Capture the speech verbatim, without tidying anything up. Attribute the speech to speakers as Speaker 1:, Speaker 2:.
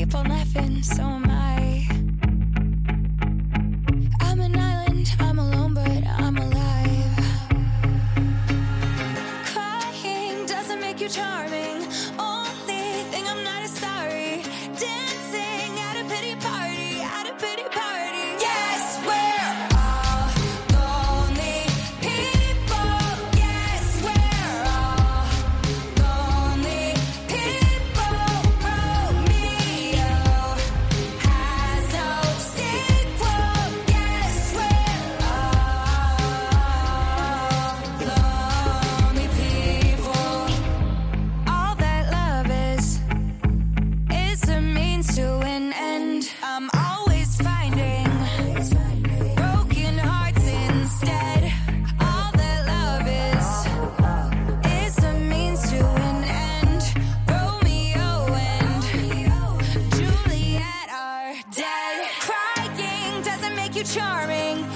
Speaker 1: keep on laughing, so am I. I'm an island, I'm alone, but I'm alive. Crying doesn't make you charming. Only thing I'm not is sorry. Dancing at a pity party, at a pity party. Yes, we're all lonely people. Yes, we're all lonely people. Romeo has no sequel. Yes, we're all lonely people. All that love is is a means to an end. I'm always finding broken hearts instead. All that love is is a means to an end. Romeo and Juliet are dead. Crying doesn't make you charming.